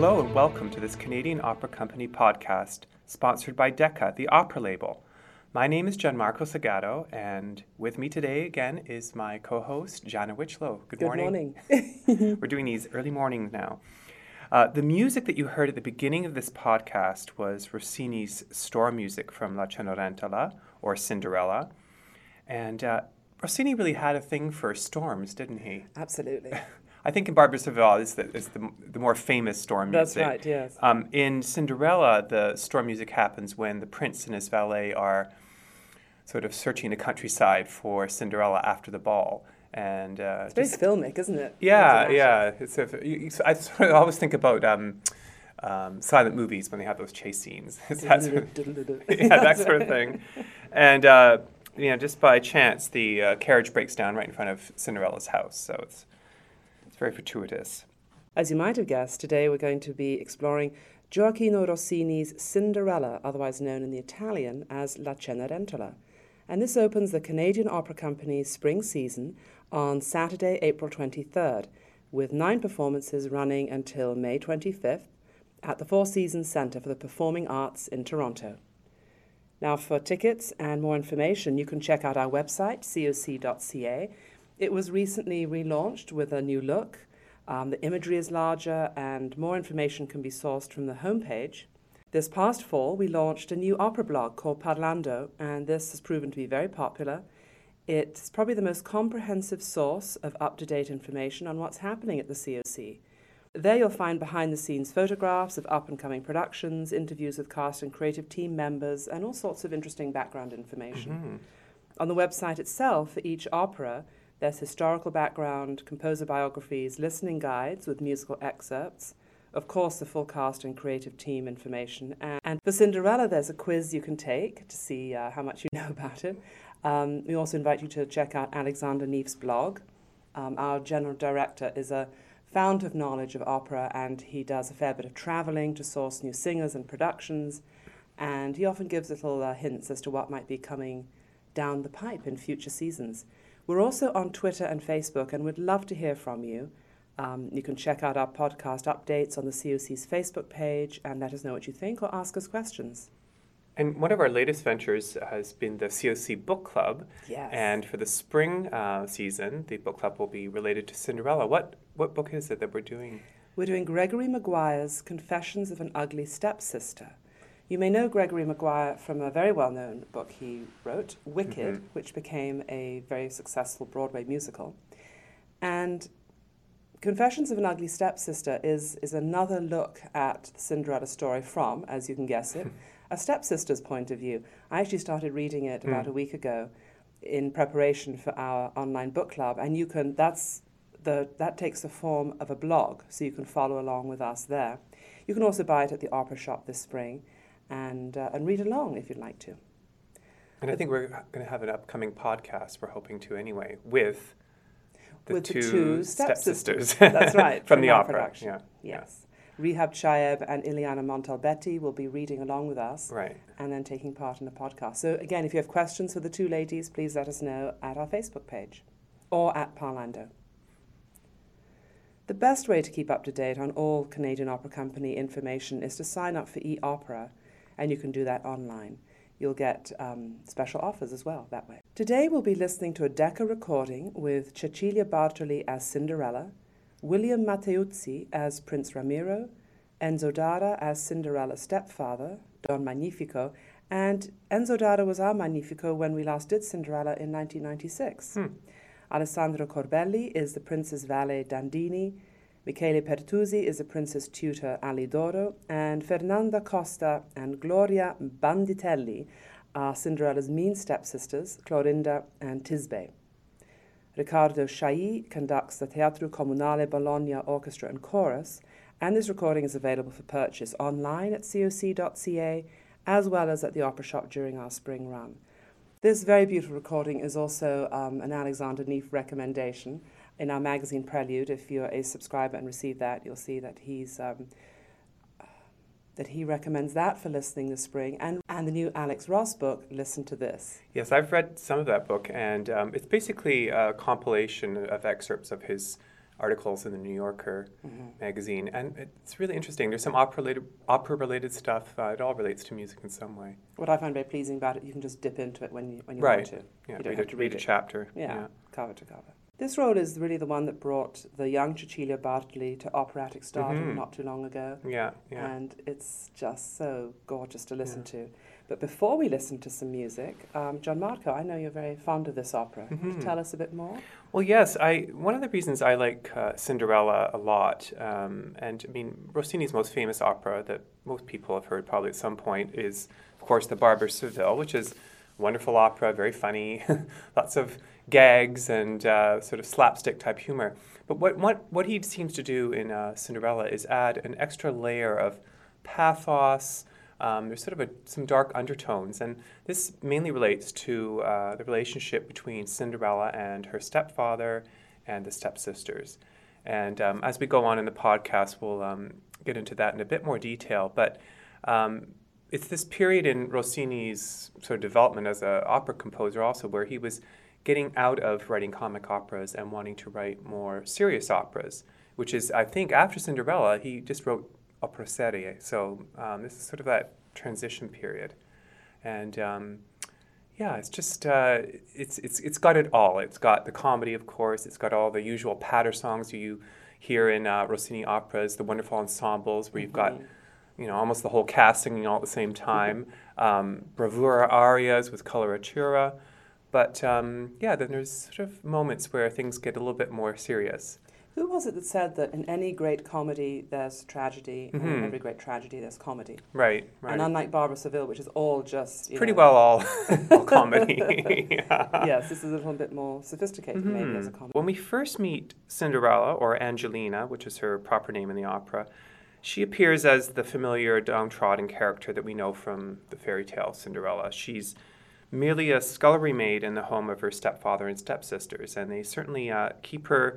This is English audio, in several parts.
Hello and welcome to this Canadian Opera Company podcast, sponsored by Decca, the opera label. My name is Gianmarco Sagato, and with me today again is my co-host, Jana Wichlow. Good morning. We're doing these early mornings now. The music that you heard at the beginning of this podcast was Rossini's storm music from La Cenerentola, or Cinderella. And Rossini really had a thing for storms, didn't he? Absolutely. I think in Barbara Savoy is the more famous storm music. That's right, yes. In Cinderella, the storm music happens when the prince and his valet are sort of searching the countryside for Cinderella after the ball. And it's very filmic, isn't it? Yeah. I sort of always think about silent movies when they have those chase scenes. That sort of thing. And just by chance, the carriage breaks down right in front of Cinderella's house. So it's very fortuitous. As you might have guessed, today we're going to be exploring Gioachino Rossini's Cinderella, otherwise known in the Italian as La Cenerentola. And this opens the Canadian Opera Company's spring season on Saturday, April 23rd, with 9 performances running until May 25th at the Four Seasons Centre for the Performing Arts in Toronto. Now, for tickets and more information, you can check out our website, coc.ca. It was recently relaunched with a new look. The imagery is larger and more information can be sourced from the homepage. This past fall, we launched a new opera blog called Parlando, and this has proven to be very popular. It's probably the most comprehensive source of up-to-date information on what's happening at the COC. There you'll find behind-the-scenes photographs of up-and-coming productions, interviews with cast and creative team members, and all sorts of interesting background information. Mm-hmm. On the website itself, for each opera, there's historical background, composer biographies, listening guides with musical excerpts, of course the full cast and creative team information. And for Cinderella, there's a quiz you can take to see how much you know about it. We also invite you to check out Alexander Neef's blog. Our general director is a fount of knowledge of opera, and he does a fair bit of traveling to source new singers and productions, and he often gives little hints as to what might be coming down the pipe in future seasons. We're also on Twitter and Facebook, and we'd love to hear from you. You can check out our podcast updates on the COC's Facebook page and let us know what you think or ask us questions. And one of our latest ventures has been the COC Book Club. Yes. And for the spring season, the book club will be related to Cinderella. What book is it that we're doing? We're doing Gregory Maguire's Confessions of an Ugly Stepsister. You may know Gregory Maguire from a very well-known book he wrote, Wicked, mm-hmm. which became a very successful Broadway musical. And Confessions of an Ugly Stepsister is another look at the Cinderella story from, as you can guess it, a stepsister's point of view. I actually started reading it about a week ago in preparation for our online book club, and that takes the form of a blog, so you can follow along with us there. You can also buy it at the Opera Shop this spring, and read along if you'd like to. And I think we're going to have an upcoming podcast, we're hoping to anyway, with the two stepsisters. That's right. from the opera. Production. Yeah. Yes. Yeah. Rehab Chaeb and Ileana Montalbetti will be reading along with us. Right. And then taking part in the podcast. So again, if you have questions for the two ladies, please let us know at our Facebook page or at Parlando. The best way to keep up to date on all Canadian Opera Company information is to sign up for eOpera, and you can do that online. You'll get special offers as well that way. Today we'll be listening to a Decca recording with Cecilia Bartoli as Cinderella, William Matteuzzi as Prince Ramiro, Enzo Dara as Cinderella's stepfather, Don Magnifico, and Enzo Dara was our Magnifico when we last did Cinderella in 1996. Alessandro Corbelli is the prince's valet Dandini, Michele Pertusi is the prince's tutor Alidoro, and Fernanda Costa and Gloria Banditelli are Cinderella's mean stepsisters, Clorinda and Tisbe. Riccardo Chailly conducts the Teatro Comunale Bologna Orchestra and Chorus, and this recording is available for purchase online at coc.ca, as well as at the Opera Shop during our spring run. This very beautiful recording is also an Alexander Neef recommendation. In our magazine Prelude, if you're a subscriber and receive that, you'll see that he recommends that for listening this spring. And the new Alex Ross book, Listen to This. Yes, I've read some of that book, and it's basically a compilation of excerpts of his articles in the New Yorker magazine, and it's really interesting. There's some opera-related stuff. It all relates to music in some way. What I find very pleasing about it, you can just dip into it when you Right. want to. Yeah, You don't have to read a it. chapter. Yeah, cover to cover. This role is really the one that brought the young Cecilia Bartoli to operatic stardom not too long ago. Yeah. And it's just so gorgeous to listen to. But before we listen to some music, Gianmarco, I know you're very fond of this opera. Can you tell us a bit more? Well, yes. One of the reasons I like Cinderella a lot, and I mean Rossini's most famous opera that most people have heard probably at some point is, of course, The Barber of Seville, which is a wonderful opera, very funny, lots of gags and sort of slapstick type humor. But what he seems to do in Cinderella is add an extra layer of pathos. There's sort of some dark undertones, and this mainly relates to the relationship between Cinderella and her stepfather and the stepsisters. And as we go on in the podcast, we'll get into that in a bit more detail. But it's this period in Rossini's sort of development as an opera composer also where he was getting out of writing comic operas and wanting to write more serious operas, which is, I think, after Cinderella, he just wrote opera serie. So this is sort of that transition period. And it's just, it's got it all. It's got the comedy, of course. It's got all the usual patter songs you hear in Rossini operas, the wonderful ensembles where you've got almost the whole cast singing all at the same time, bravura arias with coloratura. But then there's sort of moments where things get a little bit more serious. Who was it that said that in any great comedy there's tragedy, and in every great tragedy there's comedy? Right. And unlike Barber of Seville, which is all just... Pretty well all comedy. Yes, this is a little bit more sophisticated maybe as a comedy. When we first meet Cinderella, or Angelina, which is her proper name in the opera, she appears as the familiar downtrodden character that we know from the fairy tale Cinderella. She's merely a scullery maid in the home of her stepfather and stepsisters, and they certainly keep her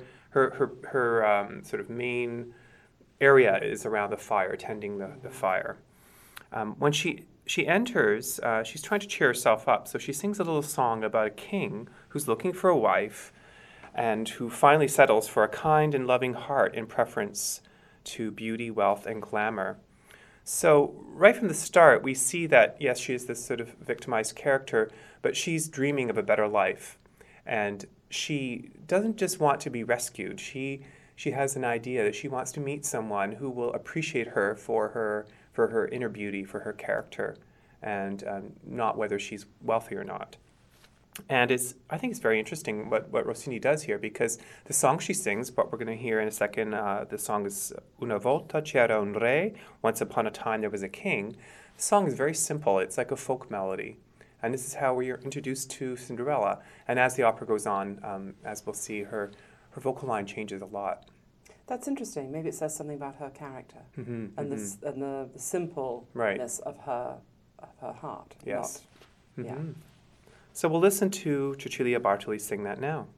sort of main area is around the fire, tending the fire. When she enters, she's trying to cheer herself up, so she sings a little song about a king who's looking for a wife and who finally settles for a kind and loving heart in preference to beauty, wealth, and glamour. So right from the start, we see that, yes, she is this sort of victimized character, but she's dreaming of a better life. And she doesn't just want to be rescued. She has an idea that she wants to meet someone who will appreciate her for her inner beauty, for her character, and not whether she's wealthy or not. And I think it's very interesting what Rossini does here, because the song she sings, what we're going to hear in a second, the song is Una volta c'era un re, Once Upon a Time There Was a King. The song is very simple. It's like a folk melody. And this is how we are introduced to Cinderella. And as the opera goes on, as we'll see, her vocal line changes a lot. That's interesting. Maybe it says something about her character and the simpleness of her heart. Yes. Yeah. So we'll listen to Cecilia Bartoli sing that now.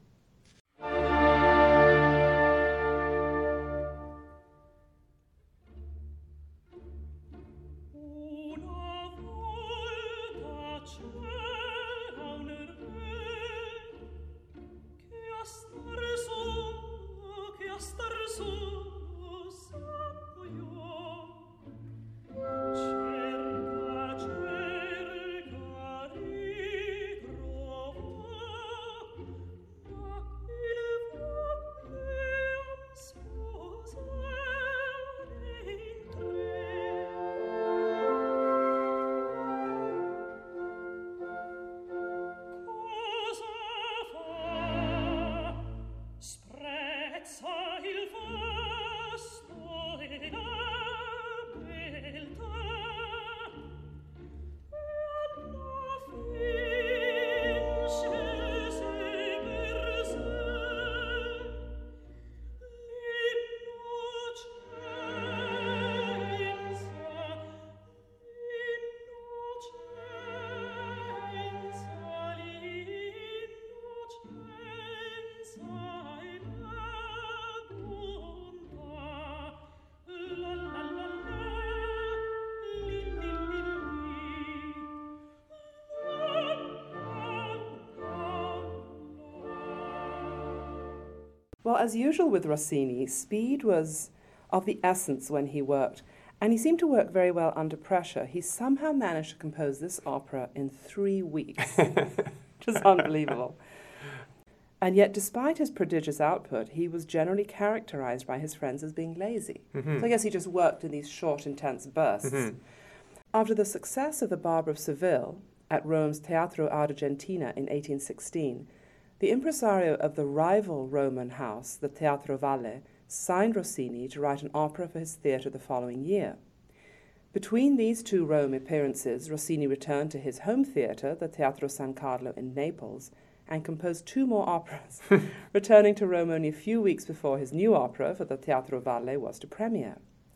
Well, as usual with Rossini, speed was of the essence when he worked, and he seemed to work very well under pressure. He somehow managed to compose this opera in 3 weeks, which is unbelievable. And yet, despite his prodigious output, he was generally characterized by his friends as being lazy. So I guess he just worked in these short, intense bursts. After the success of The Barber of Seville at Rome's Teatro Argentina in 1816, the impresario of the rival Roman house, the Teatro Valle, signed Rossini to write an opera for his theatre the following year. Between these two Rome appearances, Rossini returned to his home theatre, the Teatro San Carlo in Naples, and composed 2 more operas, returning to Rome only a few weeks before his new opera for the Teatro Valle was to premiere.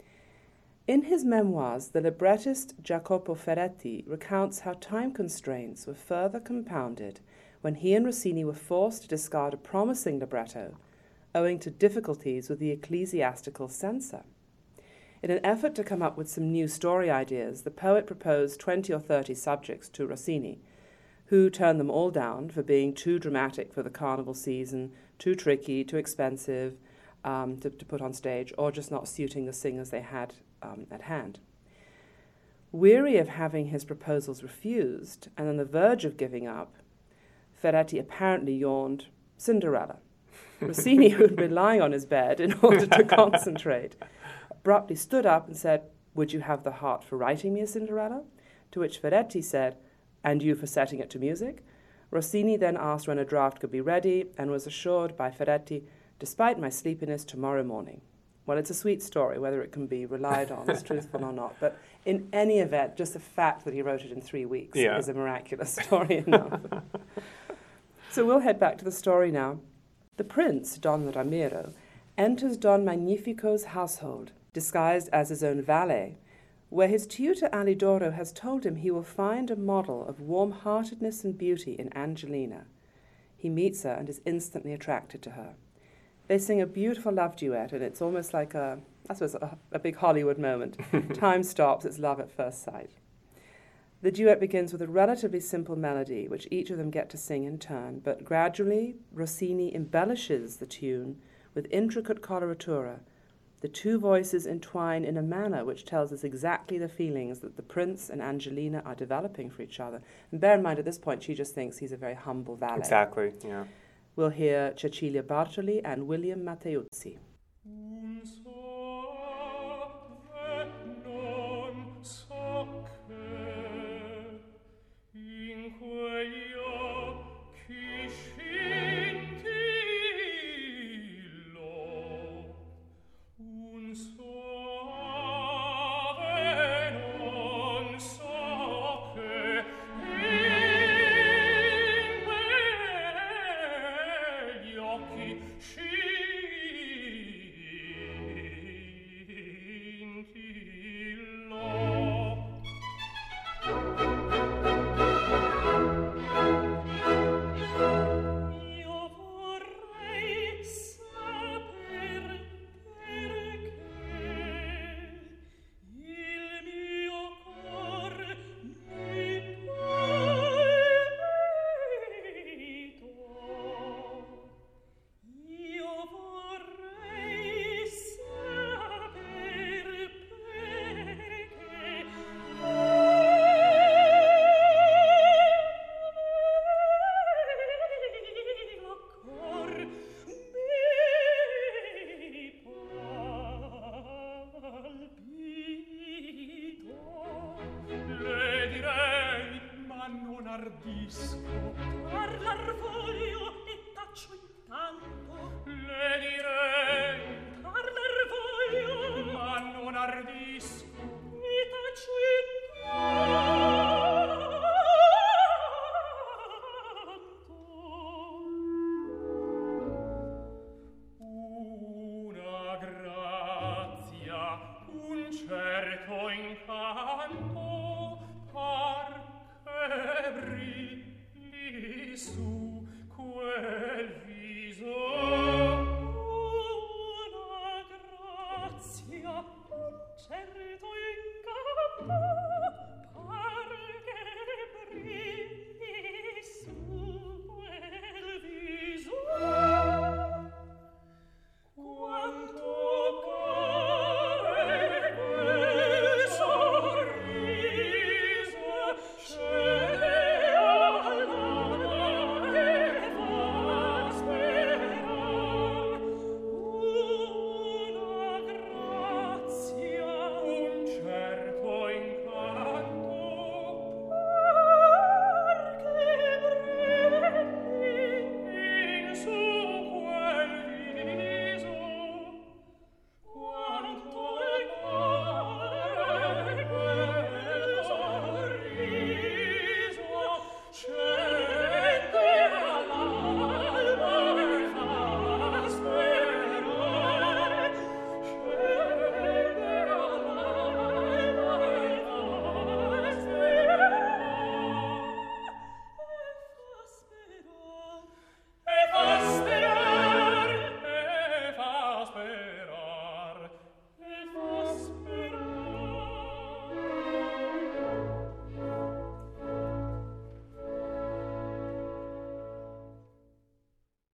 In his memoirs, the librettist Jacopo Ferretti recounts how time constraints were further compounded when he and Rossini were forced to discard a promising libretto owing to difficulties with the ecclesiastical censor. In an effort to come up with some new story ideas, the poet proposed 20 or 30 subjects to Rossini, who turned them all down for being too dramatic for the carnival season, too tricky, too expensive to put on stage, or just not suiting the singers they had at hand. Weary of having his proposals refused, and on the verge of giving up, Ferretti apparently yawned, "Cinderella." Rossini, who had been lying on his bed in order to concentrate, abruptly stood up and said, "Would you have the heart for writing me a Cinderella?" To which Ferretti said, "And you for setting it to music?" Rossini then asked when a draft could be ready and was assured by Ferretti, "Despite my sleepiness, tomorrow morning." Well, it's a sweet story, whether it can be relied on as truthful or not. But in any event, just the fact that he wrote it in 3 weeks is a miraculous story enough. So we'll head back to the story now. The prince, Don Ramiro, enters Don Magnifico's household, disguised as his own valet, where his tutor Alidoro has told him he will find a model of warm-heartedness and beauty in Angelina. He meets her and is instantly attracted to her. They sing a beautiful love duet, and it's almost like a big Hollywood moment. Time stops, it's love at first sight. The duet begins with a relatively simple melody, which each of them get to sing in turn, but gradually Rossini embellishes the tune with intricate coloratura. The 2 voices entwine in a manner which tells us exactly the feelings that the prince and Angelina are developing for each other. And bear in mind, at this point, she just thinks he's a very humble valet. Exactly, yeah. We'll hear Cecilia Bartoli and William Matteuzzi. Su quel viso